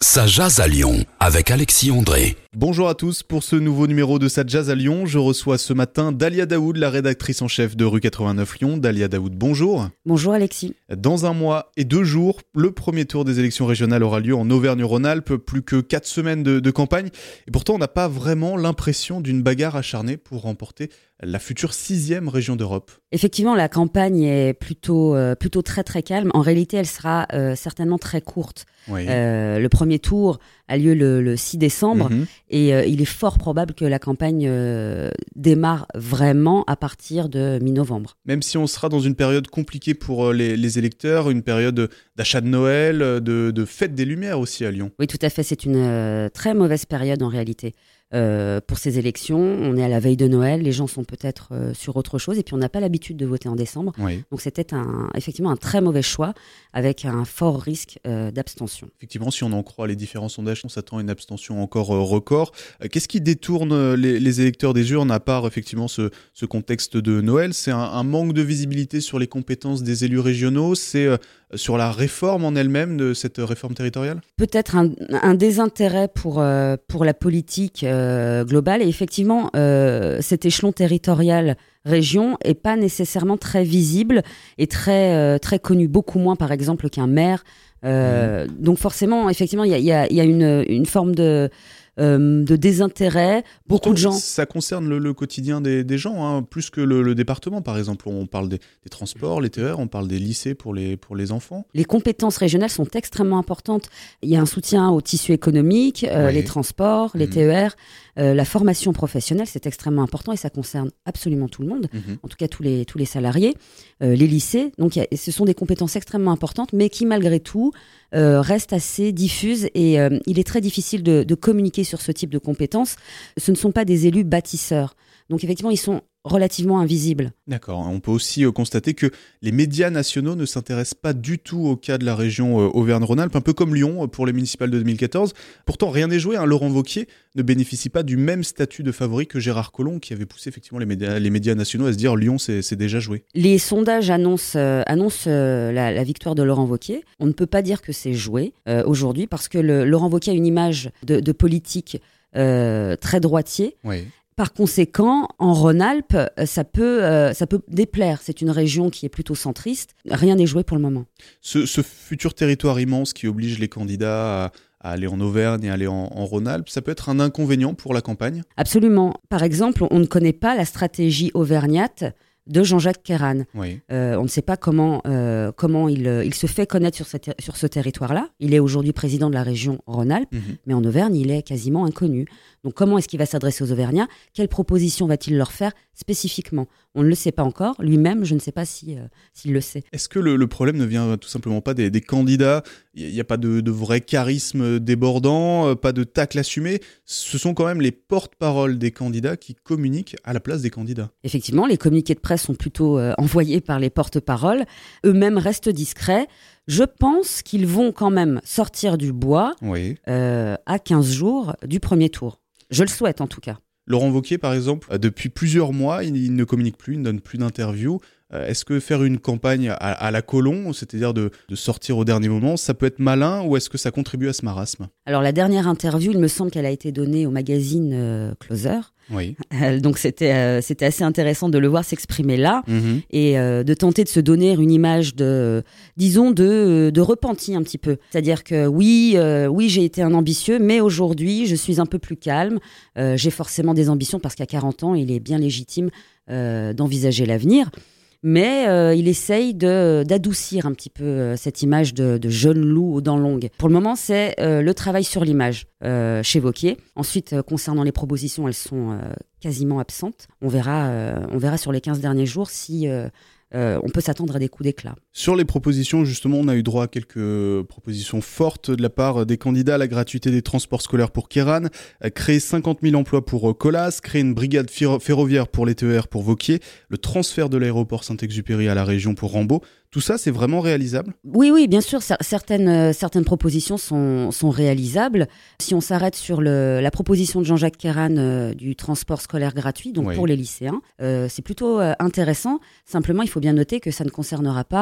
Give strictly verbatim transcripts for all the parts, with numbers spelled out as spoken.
Ça jase à Lyon avec Alexis André. Bonjour à tous, pour ce nouveau numéro de Ça jase à Lyon, je reçois ce matin Dalia Daoud, la rédactrice en chef de Rue quatre-vingt-neuf Lyon. Dalia Daoud, bonjour. Bonjour Alexis. Dans un mois et deux jours, le premier tour des élections régionales aura lieu en Auvergne-Rhône-Alpes, plus que quatre semaines de, de campagne. Et pourtant, on n'a pas vraiment l'impression d'une bagarre acharnée pour remporter la future sixième région d'Europe. Effectivement, la campagne est plutôt, euh, plutôt très très calme. En réalité, elle sera euh, certainement très courte. Oui. Euh, le premier tour a lieu le, le six décembre Mm-hmm. et euh, il est fort probable que la campagne euh, démarre vraiment à partir de mi-novembre. Même si on sera dans une période compliquée pour les, les électeurs, une période d'achat de Noël, de, de fête des Lumières aussi à Lyon. Oui, tout à fait. C'est une euh, très mauvaise période en réalité. Euh, pour ces élections, on est à la veille de Noël, les gens sont peut-être euh, sur autre chose et puis on n'a pas l'habitude de voter en décembre. Oui. Donc c'était un, effectivement un très mauvais choix avec un fort risque euh, d'abstention. Effectivement, si on en croit les différents sondages, on s'attend à une abstention encore euh, record. Euh, qu'est-ce qui détourne euh, les, les électeurs des urnes à part effectivement ce, ce contexte de Noël? C'est un, un manque de visibilité sur les compétences des élus régionaux, c'est euh, sur la réforme en elle-même de cette réforme territoriale? Peut-être un, un désintérêt pour, euh, pour la politique euh, globale. Et effectivement, euh, cet échelon territorial région est pas nécessairement très visible et très, euh, très connu, beaucoup moins par exemple qu'un maire. Euh, mmh. Donc forcément, effectivement, il y a, y a, y a une, une forme de... Euh, de désintérêt, beaucoup Pourtant, de gens... Ça concerne le, le quotidien des, des gens, hein, plus que le, le département, par exemple. On parle des, des transports, les T E R, on parle des lycées pour les, pour les enfants. Les compétences régionales sont extrêmement importantes. Il y a un soutien au tissu économique, euh, oui. les transports, les mmh. T E R, euh, la formation professionnelle, c'est extrêmement important et ça concerne absolument tout le monde, mmh. en tout cas tous les, tous les salariés, euh, les lycées. Donc y a, ce sont des compétences extrêmement importantes, mais qui malgré tout euh, restent assez diffuses et euh, il est très difficile de, de communiquer sur ce type de compétences. Ce ne sont pas des élus bâtisseurs. Donc effectivement, ils sont relativement invisibles. D'accord. On peut aussi euh, constater que les médias nationaux ne s'intéressent pas du tout au cas de la région euh, Auvergne-Rhône-Alpes, un peu comme Lyon euh, pour les municipales de deux mille quatorze. Pourtant, rien n'est joué. Hein. Laurent Wauquiez ne bénéficie pas du même statut de favori que Gérard Collomb, qui avait poussé effectivement les médias, les médias nationaux à se dire Lyon, c'est, c'est déjà joué. Les sondages annoncent, euh, annoncent euh, la, la victoire de Laurent Wauquiez. On ne peut pas dire que c'est joué euh, aujourd'hui parce que le, Laurent Wauquiez a une image de, de politique euh, très droitier. Oui. Par conséquent, en Rhône-Alpes, ça peut, euh, ça peut déplaire. C'est une région qui est plutôt centriste. Rien n'est joué pour le moment. Ce, ce futur territoire immense qui oblige les candidats à, à aller en Auvergne et à aller en, en Rhône-Alpes, ça peut être un inconvénient pour la campagne? Absolument. Par exemple, on ne connaît pas la stratégie auvergnate de Jean-Jacques Kérane. Oui. Euh, on ne sait pas comment, euh, comment il, il se fait connaître sur, cette, sur ce territoire-là. Il est aujourd'hui président de la région Rhône-Alpes, mmh. mais en Auvergne, il est quasiment inconnu. Donc comment est-ce qu'il va s'adresser aux Auvergnats? Quelles propositions va-t-il leur faire spécifiquement? On ne le sait pas encore. Lui-même, je ne sais pas si, euh, s'il le sait. Est-ce que le, le problème ne vient tout simplement pas des, des candidats? Il n'y a pas de, de vrai charisme débordant, pas de tacle assumé. Ce sont quand même les porte-paroles des candidats qui communiquent à la place des candidats. Effectivement, les communiqués de presse sont plutôt euh, envoyés par les porte-paroles. Eux-mêmes restent discrets. Je pense qu'ils vont quand même sortir du bois oui. euh, à quinze jours du premier tour. Je le souhaite en tout cas. Laurent Wauquiez, par exemple, depuis plusieurs mois, il, il ne communique plus, il ne donne plus d'interviews. Euh, est-ce que faire une campagne à, à la Collomb, c'est-à-dire de, de sortir au dernier moment, ça peut être malin ou est-ce que ça contribue à ce marasme? Alors la dernière interview, il me semble qu'elle a été donnée au magazine euh, Closer. Oui. Euh, donc c'était, euh, c'était assez intéressant de le voir s'exprimer là mmh. et euh, de tenter de se donner une image de, disons, de, de repenti un petit peu. C'est-à-dire que oui, euh, oui, j'ai été un ambitieux, mais aujourd'hui, je suis un peu plus calme. Euh, j'ai forcément des ambitions parce qu'à quarante ans, il est bien légitime euh, d'envisager l'avenir. Mais euh, il essaye de, d'adoucir un petit peu euh, cette image de, de jeune loup aux dents longues. Pour le moment, c'est euh, le travail sur l'image euh, chez Wauquiez. Ensuite, euh, concernant les propositions, elles sont euh, quasiment absentes. On verra, euh, on verra sur les quinze derniers jours si euh, euh, on peut s'attendre à des coups d'éclat. Sur les propositions, justement, on a eu droit à quelques propositions fortes de la part des candidats. La gratuité des transports scolaires pour Kérane, créer cinquante mille emplois pour Colas, créer une brigade ferroviaire pour les T E R pour Wauquiez, le transfert de l'aéroport Saint-Exupéry à la région pour Rambaud. Tout ça, c'est vraiment réalisable ? Oui, oui, bien sûr. Certaines, euh, certaines propositions sont, sont réalisables. Si on s'arrête sur le, la proposition de Jean-Jacques Kérane euh, du transport scolaire gratuit, donc oui. pour les lycéens, euh, c'est plutôt euh, intéressant. Simplement, il faut bien noter que ça ne concernera pas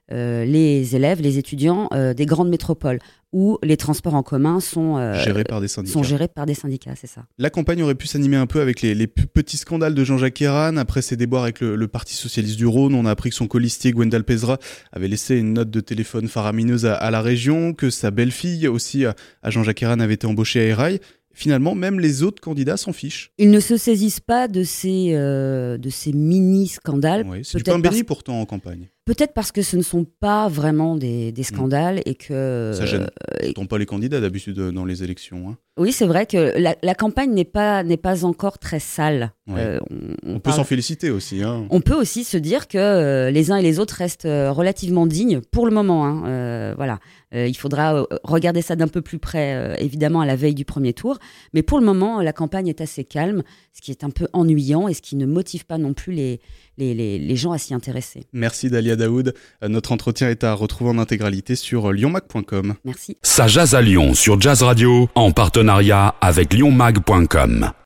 euh, les élèves, les étudiants euh, des grandes métropoles, où les transports en commun sont, euh, gérés par des syndicats. sont gérés par des syndicats, c'est ça. La campagne aurait pu s'animer un peu avec les, les petits scandales de Jean-Jacques Ayrault. Après ses déboires avec le, le Parti Socialiste du Rhône, on a appris que son colistier Gwendal Pesra avait laissé une note de téléphone faramineuse à, à la région, que sa belle-fille aussi à, à Jean-Jacques Ayrault avait été embauchée à Erail. Finalement, même les autres candidats s'en fichent. Ils ne se saisissent pas de ces, euh, de ces mini-scandales. Oui, c'est du pain béni parce... pourtant en campagne. Peut-être parce que ce ne sont pas vraiment des, des scandales mmh. et que... Ça gêne euh, pourtant pas les candidats d'habitude dans les élections. Hein. Oui, c'est vrai que la, la campagne n'est pas, n'est pas encore très sale. Ouais. Euh, on, on, on peut parle... s'en féliciter aussi. Hein. On peut aussi se dire que euh, les uns et les autres restent euh, relativement dignes pour le moment. Hein. Euh, voilà. Euh, il faudra euh, regarder ça d'un peu plus près, euh, évidemment, à la veille du premier tour. Mais pour le moment, la campagne est assez calme, ce qui est un peu ennuyant et ce qui ne motive pas non plus les, les, les, les gens à s'y intéresser. Merci Dalia Daoud. Euh, notre entretien est à retrouver en intégralité sur lyon mag point com. Merci. Ça jase à Lyon sur Jazz Radio en partenariat avec lyon mag point com.